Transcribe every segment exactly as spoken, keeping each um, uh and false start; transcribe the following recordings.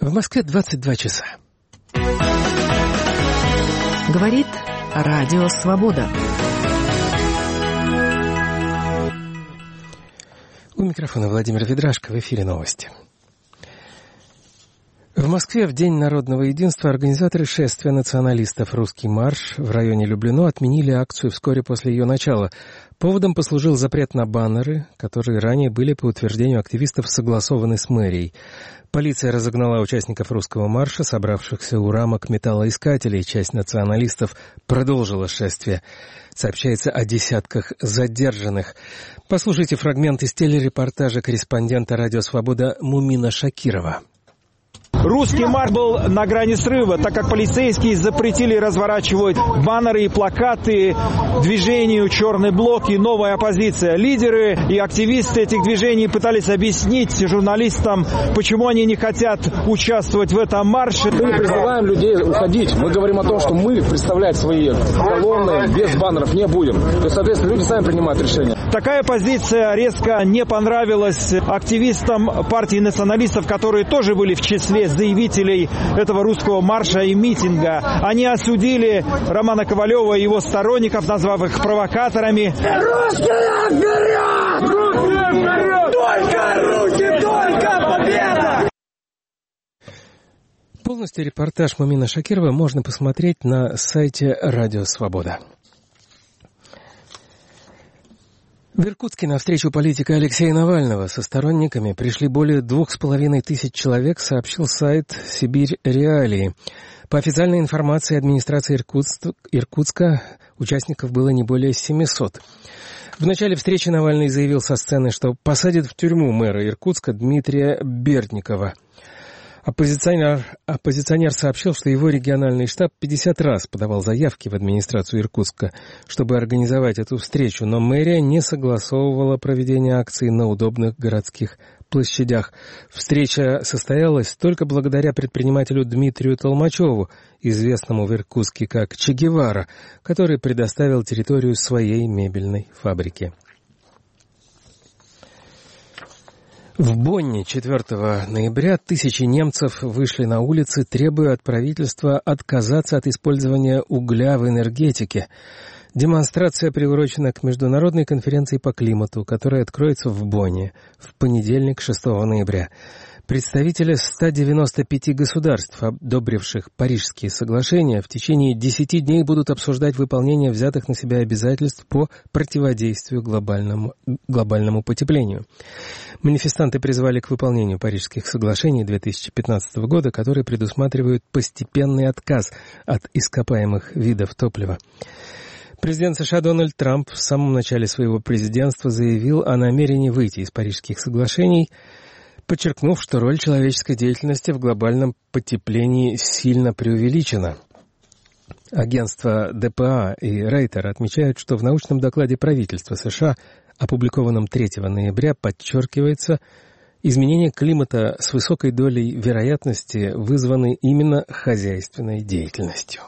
В Москве двадцать два часа. Говорит Радио Свобода. У микрофона Владимир Ведрашко, в эфире новости. В Москве в День народного единства организаторы шествия националистов «Русский марш» в районе Люблино отменили акцию вскоре после ее начала. Поводом послужил запрет на баннеры, которые ранее были, по утверждению активистов, согласованы с мэрией. Полиция разогнала участников «Русского марша», собравшихся у рамок металлоискателей. Часть националистов продолжила шествие. Сообщается о десятках задержанных. Послушайте фрагмент из телерепортажа корреспондента «Радио Свобода» Мумина Шакирова. Русский марш был на грани срыва, так как полицейские запретили разворачивать баннеры и плакаты движению «Черный блок» и «Новая оппозиция». Лидеры и активисты этих движений пытались объяснить журналистам, почему они не хотят участвовать в этом марше. Мы не призываем людей уходить. Мы говорим о том, что мы представлять свои колонны без баннеров не будем. То есть, соответственно, люди сами принимают решения. Такая позиция резко не понравилась активистам партии националистов, которые тоже были в числе заявителей этого русского марша и митинга. Они осудили Романа Ковалева и его сторонников, назвав их провокаторами. Русские вперед! Русские вперед! Только руки, только победа! Полностью репортаж Мумина Шакирова можно посмотреть на сайте Радио Свобода. В Иркутске на встречу политика Алексея Навального со сторонниками пришли более двух с половиной тысяч человек, сообщил сайт «Сибирь Реалии». По официальной информации администрации Иркутска, Иркутска участников было не более семисот. В начале встречи Навальный заявил со сцены, что посадит в тюрьму мэра Иркутска Дмитрия Бердникова. Оппозиционер, оппозиционер сообщил, что его региональный штаб пятьдесят раз подавал заявки в администрацию Иркутска, чтобы организовать эту встречу, но мэрия не согласовывала проведение акции на удобных городских площадях. Встреча состоялась только благодаря предпринимателю Дмитрию Толмачеву, известному в Иркутске как Че Гевара, который предоставил территорию своей мебельной фабрике. В Бонне четвёртого ноября тысячи немцев вышли на улицы, требуя от правительства отказаться от использования угля в энергетике. Демонстрация приурочена к Международной конференции по климату, которая откроется в Бонне в понедельник, шестого ноября. Представители ста девяноста пяти государств, одобривших Парижские соглашения, в течение десяти дней будут обсуждать выполнение взятых на себя обязательств по противодействию глобальному, глобальному потеплению. Манифестанты призвали к выполнению Парижских соглашений две тысячи пятнадцатого года, которые предусматривают постепенный отказ от ископаемых видов топлива. Президент США Дональд Трамп в самом начале своего президентства заявил о намерении выйти из Парижских соглашений, подчеркнув, что роль человеческой деятельности в глобальном потеплении сильно преувеличена. Агентства Дэ Пэ А и Рейтер отмечают, что в научном докладе правительства США, опубликованном третьего ноября, подчеркивается, изменения климата с высокой долей вероятности вызваны именно хозяйственной деятельностью.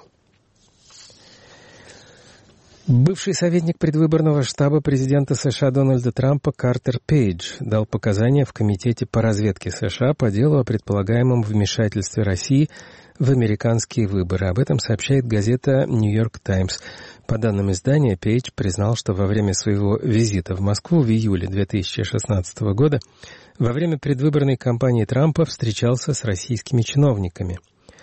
Бывший советник предвыборного штаба президента США Дональда Трампа Картер Пейдж дал показания в Комитете по разведке США по делу о предполагаемом вмешательстве России в американские выборы. Об этом сообщает газета «Нью-Йорк Таймс». По данным издания, Пейдж признал, что во время своего визита в Москву в июле две тысячи шестнадцатого года во время предвыборной кампании Трампа встречался с российскими чиновниками.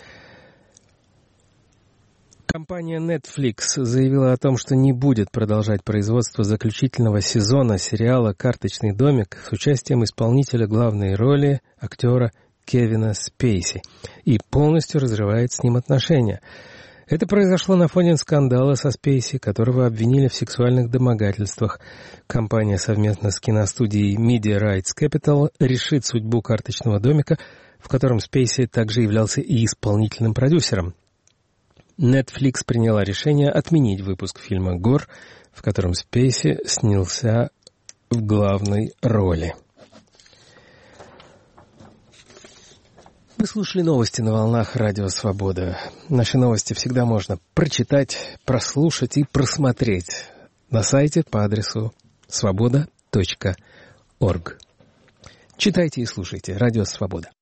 Компания Netflix заявила о том, что не будет продолжать производство заключительного сезона сериала «Карточный домик» с участием исполнителя главной роли, актера Кевина Спейси, и полностью разрывает с ним отношения. Это произошло на фоне скандала со Спейси, которого обвинили в сексуальных домогательствах. Компания совместно с киностудией Media Rights Capital решит судьбу «Карточного домика», в котором Спейси также являлся и исполнительным продюсером. Netflix приняла решение отменить выпуск фильма «Гор», в котором Спейси снялся в главной роли. Вы слушали новости на волнах Радио Свобода. Наши новости всегда можно прочитать, прослушать и просмотреть на сайте по адресу свобода точка орг. Читайте и слушайте Радио Свобода.